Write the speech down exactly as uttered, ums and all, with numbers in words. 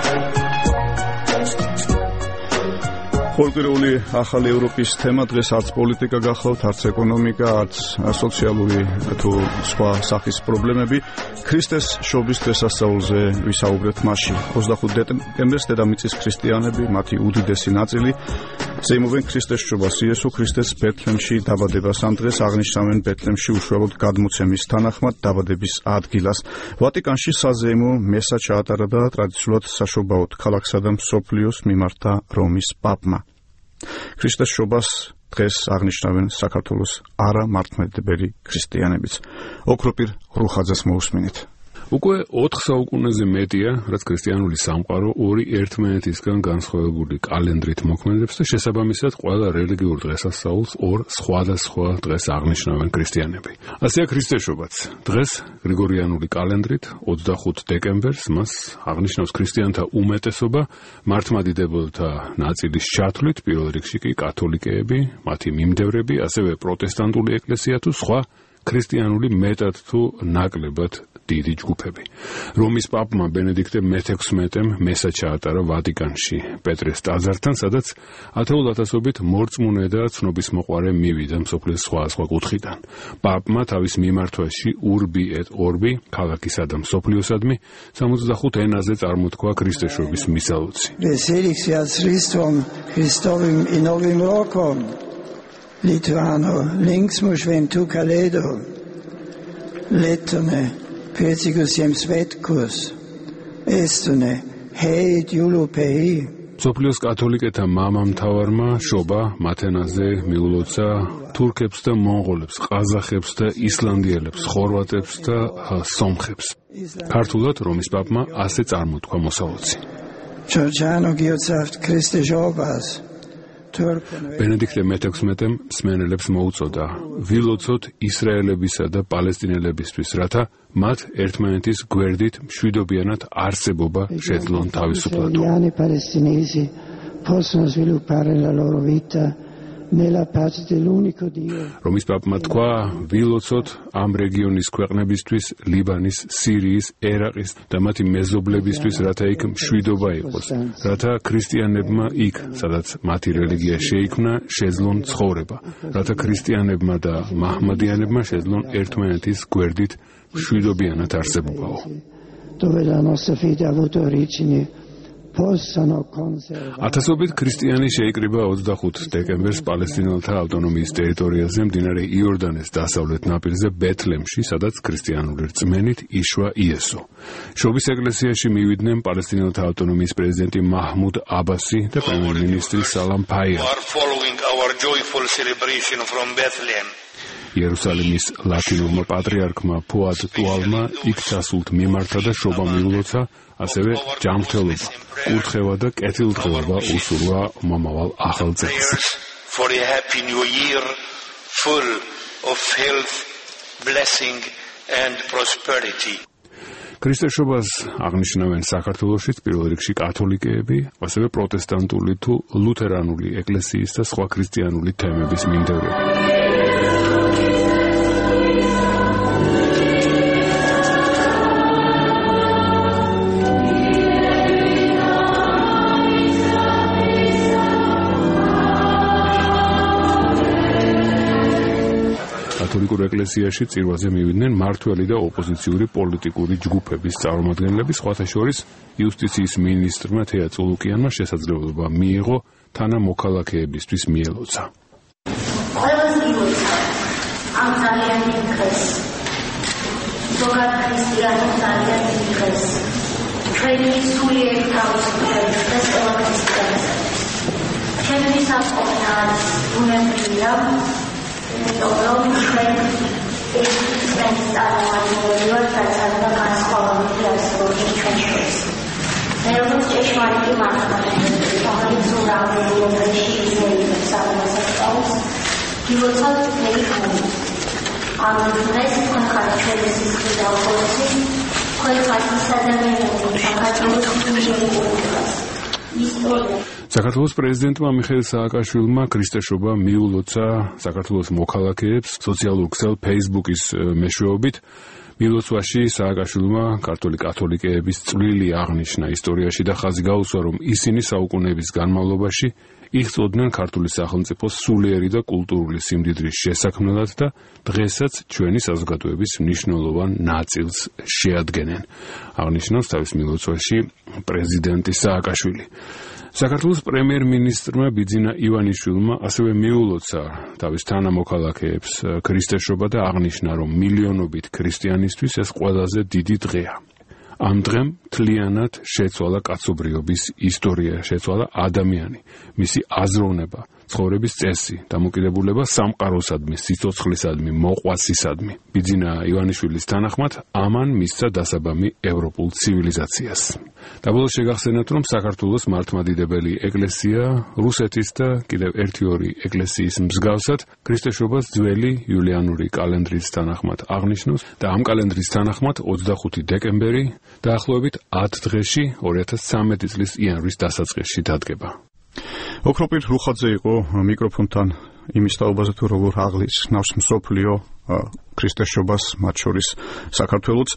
Ხოლკვირეული ახალი ევროპის თემა დღეს არც პოლიტიკა გახლავთ, არც ეკონომიკა, არც სოციალური თუ სხვა სახის პრობლემები. ქრისტეს შობის დღესასწაულზე ვისაუბრეთ მასში. ოცდახუთი დეკემბერს დედამიწის ქრისტიანები, მათი უდიდესი ნაწილი ზეიმობენ ქრისტეს შობას იესო ქრისტეს ბეთლემში დაბადებას. ამ დღეს აღნიშნავენ ბეთლემში უშუალოდ გადმოცემის თანახმად დაბადების ადგილას. ვატიკანში საზეიმო მესა ჩაატარა და ტრადიციულად საშობაოდ ქალაქსა და მსოფლიოს მიმართა რომის პაპმა. ქრისტეს შობას დღეს აღნიშნავენ საქართველოს არამართლმადიდებელი ქრისტიანებიც. ოქროპირ რუხაძეს მოусმინით. უკვე ოთხ საუკუნეზე მეტია, რაც ქრისტიანული სამყარო ორი ერთმანეთისგან განსხვავებული კალენდრით მოქმედებს და შესაბამისად ყველა რელიგიურ დღესასწაულს ორ სხვადასხვა დღეს აღნიშნავენ ქრისტიანები. ასეა ქრისტეს შობაც. დღეს გრიგორიანული კალენდრით ოცდახუთი დეკემბერს მას აღნიშნავს ქრისტიანთა უმეტესობა, მართლმადიდებელთა ნაწილის ჩათვლით, პირველ რიგში კი კათოლიკეები, მათი მიმდევრები, ასევე პროტესტანტული ეკლესია თუ სხვა ქრისტიანული მეტად თუ ნაკლებად დიდი ჯგუფები. რომის პაპმა ბენედიქტე მეთექვსმეტემ მესა ჩაატარა ვატიკანში პეტრეს ტაძართან, სადაც ათეულ ათასობით მორწმუნე და ცნობისმოყვარე მივიდა მსოფლიოს სხვადასხვა კუთხიდან. პაპმა თავის მიმართვაში urbi et orbi, ქალაქისა და მსოფლიოსადმი სამოცდახუთ ენაზე წარმოთქვა ქრისტეს შობის მისალუცი. Veselix fiat Christum Christovim in novim rokom. Lituano, linksmus ventu caledo, letone, persigus iem svetkus, estone, heit iulupei. მსოფლიოს კათოლიკეთა მამამთავარმა შობა მათენაზე მიულოცა თურქებს და მონღოლებს, ყაზახებს და ისლანდიელებს, ხორვატებს და სომხებს. ქართულად რომის პაპმა ასე წარმოთქვა მოსალოცი. Giorgiano Giozaf Christe Jobas. ბენედიქტე მეთექვსმეტემ მსმენელებს მოუწოდა ვილოცოთ ისრაელებისა და პალესტინელებისთვის, რათა მათ ერთმანეთის გვერდით მშვიდობიანად არსებობა შეძლონ თავისუფლად. რომის პაპმა თქვა ვილოცოთ ამ რეგიონის ქვეყნებისთვის, ლიბანის, სირიის, ერაყის და მათი მეზობლებისთვის, რათა იქ მშვიდობა იყოს, რათა ქრისტიანებმა იქ, სადაც მათი რელიგია შეიქმნა, შეძლონ ცხოვრება, რათა ქრისტიანებმა და მაჰმადიანებმა შეძლონ ერთმანეთის გვერდით მშვიდობიანად არსებობაო. ათასობით ქრისტიანი შეიკრიბა ოცდახუთი დეკემბერს პალესტინელთა ავტონომიის ტერიტორიაზე მდინარე იორდანეს დასავლეთ ნაპირზე ბეთლემში, სადაც ქრისტიანული რწმენით იშვა იესო. შობის ეკლესიაში მივიდნენ პალესტინელთა ავტონომიის პრეზიდენტი მაჰმუდ აბასი და პრემიერ-მინისტრი სალამ ფაია. იერუსალიმის ლათინურმა პატრიარქმა ფუად ტუალმა იქ ჩასულთ მიმართა და შობა მიულოცა, ასევე ჯანმრთელობა, კურთხევა და კეთილდღეობა უსურვა მომავალ ახალ წელს. For a happy new year full of health, blessing and prosperity. ქრისტეს შობას აღნიშნავენ საქართველოშიც პირველ რიგში კათოლიკეები, ასევე პროტესტანტული თუ ლუთერანული ეკლესიის და სხვა ქრისტიანული თემების მიმდევრები. კათოლიკურ ეკლესიაში წირვაზე მივიდნენ მმართველი და ოპოზიციური პოლიტიკური ჯგუფების წარმომადგენლები, სხვათა შორის იუსტიციის მინისტრმა თეა წულუკიანმა შესაძლებლობა მიიღო თანამოქალაქეებისთვის მიელოცა. ყველას მიულოცა ამ ძალიან დიდ დღეს. ზოგად ქრისტიანულ ძალიან დიდ დღეს. ჩვენი სულიერი თავისუფლების დღეს ყველა ქრისტიანსაც. ჩემთვის ამ ყოფნა არის ბუნებრივია. Dobrom ჩვენ ეს წარმომადგენლები ვართ, რაც და განსხვავებული არსებობს ჩვენ შორის. მე როგორც ჭეშმარიტი მართლმადიდებელი, რომელიც ურავნელობაში იზრდებოდა სამოსახლოს, გილოცავ მეკითხები. ამ დღეს თქვენ ჩვენი სიცხე და ოპოზიცი, თქვენ ხართ ადამიანები, საქართველოს გუნდებს. ისტორია საქართველოს პრეზიდენტმა მიხეილ სააკაშვილმა ქრისტეს შობა მიულოცა საქართველოს მოქალაქეებს სოციალურ ქსელ Facebook-ის მეშვეობით. მილოცვაში სააკაშვილმა ქართული კათოლიკეების წვლილი აღნიშნა ისტორიაში და ხაზი გაუსვა, რომ ისინი საუკუნეების განმავლობაში იღწოდნენ ქართული სახელმწიფოს სულიერი და კულტურული სიმდიდრის შესაქმნელად და დღესაც ჩვენი საზოგადოების მნიშვნელოვან ნაწილს შეადგენენ. აღნიშნავს თავის მილოცვაში პრეზიდენტი სააკაშვილი. საქართველოს პრემიერ-მინისტრმა ბიძინა ივანიშვილმა ასევე მიულოცა თავის თანამოქალაქეებს ქრისტესობა და აღნიშნა, რომ მილიონობით ქრისტიანისთვის ეს ყველაზე დიდი დღეა. ამ დღემ მთლიანად შეცვალა კაცობრიობის ისტორია, შეცვალა ადამიანი, მისი აზროვნება, ცხოვრების წესი, დამოკიდებულება სამყაროსადმი, სიცოცხლისადმი, მოყვასისადმი. ბიძინა ივანიშვილის თანახმად ამან მისცა დასაბამი ევროპულ ცივილიზაციას. დაბოლოს შეგახსენათ, რომ საქართველოს მართლმადიდებელი ეკლესია რუსეთის და კიდევ ერთი ორი ეკლესიის მსგავსად ქრისტესობას ძველი იულიანური კალენდრის თანახმად აღნიშნავს და ამ კალენდრის თანახმად ოცდახუთი დეკემბერი დაახლოებით ათ დღეში ორი ათას ცხრამეტი წლის იანვრის დასაწყისში დადგება. ოქროპირ რუხაძე იყო მიკროფონთან იმის თაობაზე, თუ როგორ აღლის ნავს მსოფლიო ქრისტესობას, მათ შორის საქართველოც.